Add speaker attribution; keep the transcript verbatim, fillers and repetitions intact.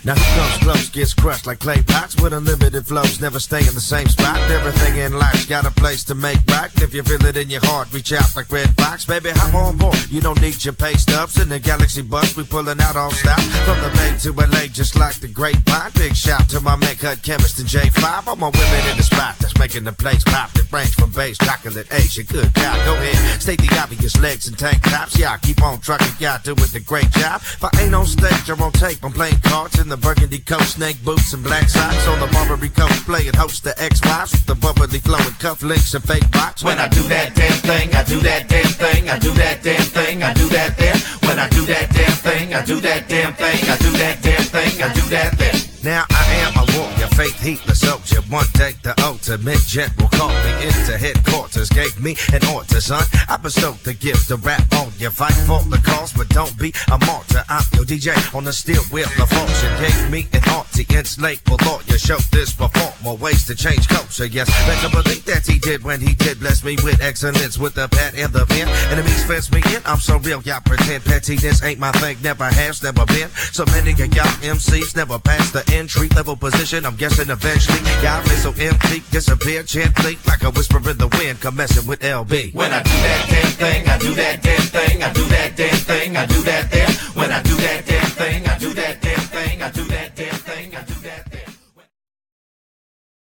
Speaker 1: Now who comes close gets crushed like clay pots with unlimited flows, never stay in the same spot. Everything in life's got a place to make right. If you feel it in your heart, reach out like Red Fox. Baby, hop on board. You don't need your pay stubs. In the Galaxy bus, we pulling out all stop. From the Bay to L A, just like the grapevine. Big shout to my man cut chemist and J five. All my women in the spot that's making the place pop. That range from base, chocolate, Asia, good God. Go ahead, state the obvious, legs and tank tops. Yeah, keep on trucking, y'all doing a great job. If I ain't on stage or on tape, I'm playing cards in the burgundy coat, snake boots and black socks. On the Marbury coast, playing host the X-Files with the bubbly flowing cufflinks and fake box. When I do that damn thing, I do that damn thing, I do that damn thing, I do that damn. When I do that damn thing, I do that damn thing, I do that damn thing, I do that thing. Now I am a warrior, faith heatless soldier. One day the ultimate general called me into headquarters, gave me an order, son. I bestowed the gift to rap on you. Fight for the cause, but don't be a martyr. I'm your D J on the steel wheel of fortune. Gave me an audience label lawyer. Showed this performer ways to change culture. Yes, better believe that he did when he did bless me with excellence, with the pad and the pen. Enemies fence me in, I'm so real, y'all pretend pettiness ain't my thing. Never has, never been. So many of y'all M Cs never passed the entry level position. I'm guessing eventually y'all feel so empty, disappear gently like a whisper in the wind. Come messing with L B. When I do that damn thing, I do that damn thing, I do that damn thing, I do that damn. When I do that damn thing, I do that.